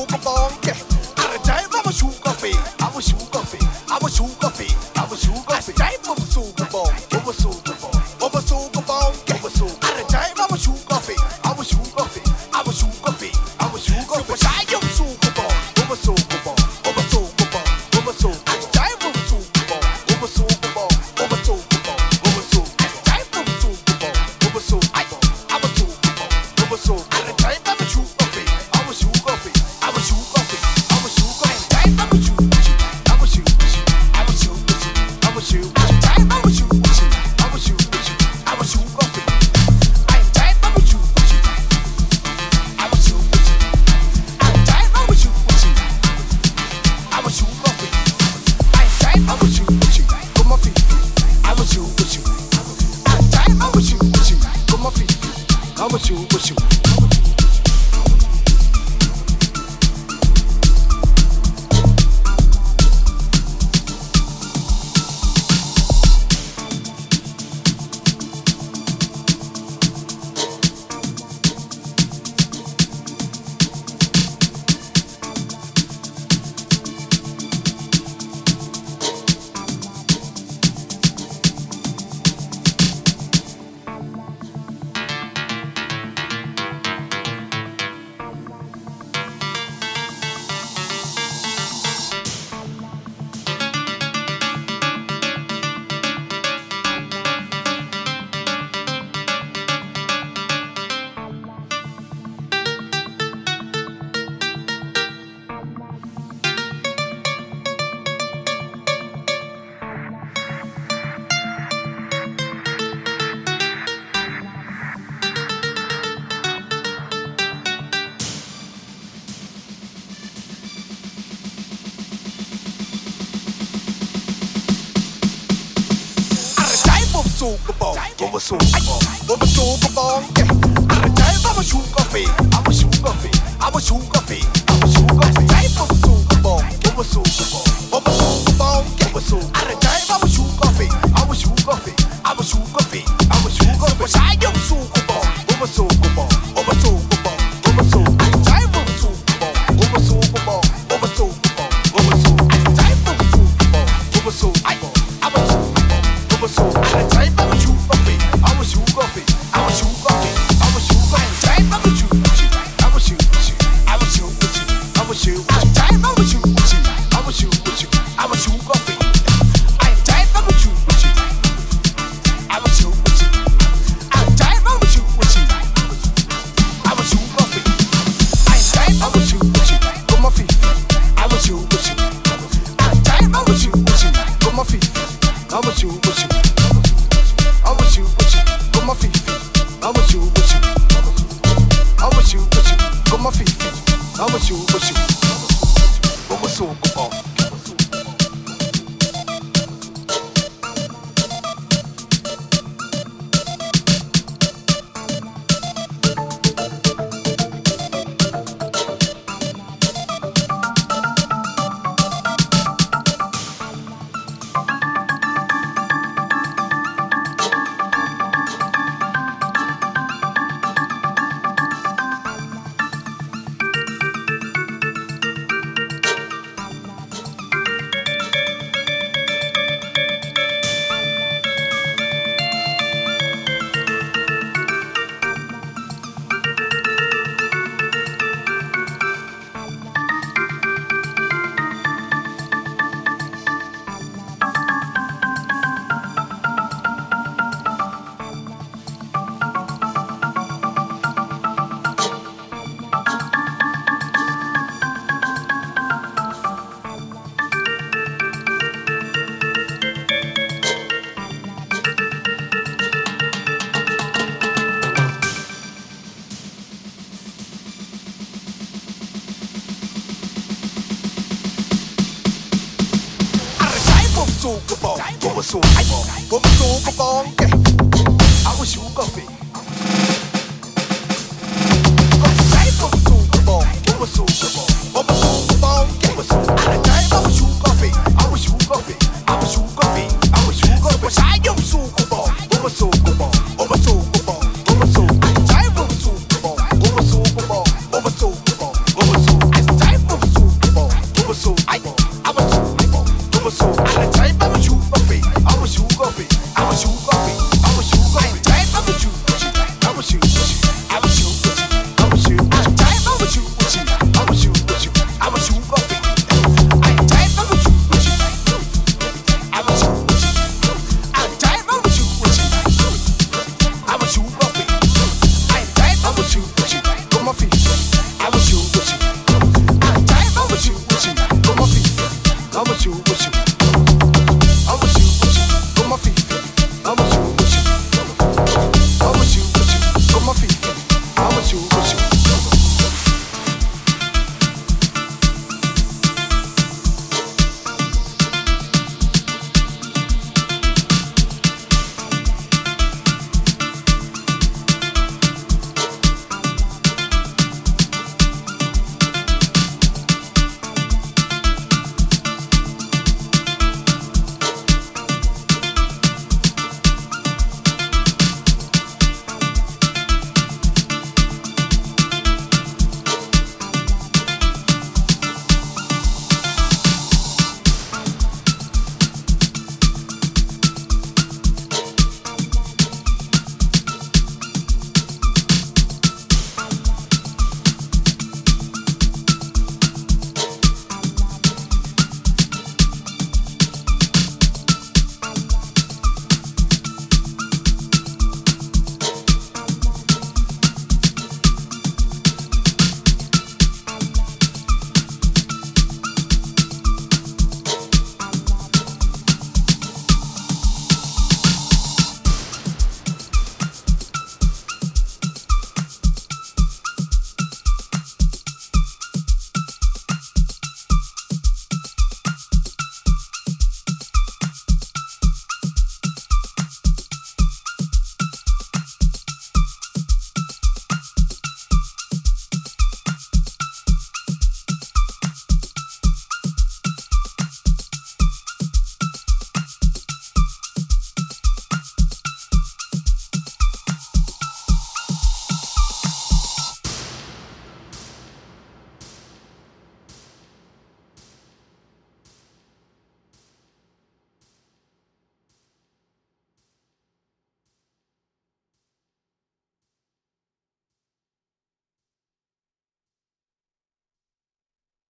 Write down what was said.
sugar bonke. At the time I'm a sugar fee, I'm a sugar fee, I'm a sugar fee, I'm a sugar fee. At the time I'm a sugar bonke, I'm a sugar bonke, I'm a sugar bonke, I'm a sugar. At the time I'm a sugar fee, I'm a sugar fee, I'm a sugar fee, I'm a sugar fee. I'm a sugar bonke, I'm a sugar bonke, I'm a sugar bonke, I'm a sugar. At the time I'm a sugar bonke, I'm a sugar bonke, I'm a sugar bonke, I'm a sugar. At the time I'm a sugar bonke, I'm a sugar bonke, I'm a sugar bonke, I'm a sugar. At the time I'm a sugar fee, I'm a sugar fee, I'm a sugar fee, I'm a sugar. At the time I'm a sugar, I'm a sugar, I'm a sugar, I'm a sugar. At the time I'm a sugar, I'm a sugar, I'm a sugar fee. At the time I'm a sugar, I'm a sugar. At the time I'm a sugar, I'm a sugar fee. At the time I'm a sugar, put my feet. I'm a sugar. At the time I'm a sugar, put my feet. I'm a sugar. Sugar bomb, I'm a sugar bomb, I'm a sugar bomb. At the time I'm a sugar fee, I'm a sugar fee, I'm a sugar fee, I'm a sugar fee. Type of sugar bomb, I'm a sugar bomb, I'm a sugar bomb, I'm a sugar. At the time I'm a sugar fee, I'm a sugar fee, I'm a sugar fee, I'm a sugar fee. I'm a sugar bomb, I'm a sugar bomb, I'm a sugar bomb, I'm a sugar. At the time I'm a sugar bomb, I'm a sugar bomb, I'm a sugar bomb, I'm a sugar. At the time I'm a sugar bomb, I'm a sugar bomb, I'm a sugar. I'm a sugar. At the time I'm a sugar fee, I'm a sugar fee, I'm a sugar fee, I'm a sugar. At the time I'm a sugar, I'm a sugar, I'm a sugar, I'm a sugar. At the time I'm a sugar, I'm a sugar, I'm a sugar fee. At the time I'm a sugar, I'm a sugar. At the time I'm a sugar, I'm a sugar fee. At the time I'm a sugar, put my feet. I'm a sugar. At the time I'm a sugar, put my feet. I'm a sugar. I'm a sugar, put my feet. I'm a sugar. I'm a sugar, put my feet. I'm a sugar. I'm a sugar bomb. Sugar bomb, I'm a sugar bomb, I'm a sugar bomb.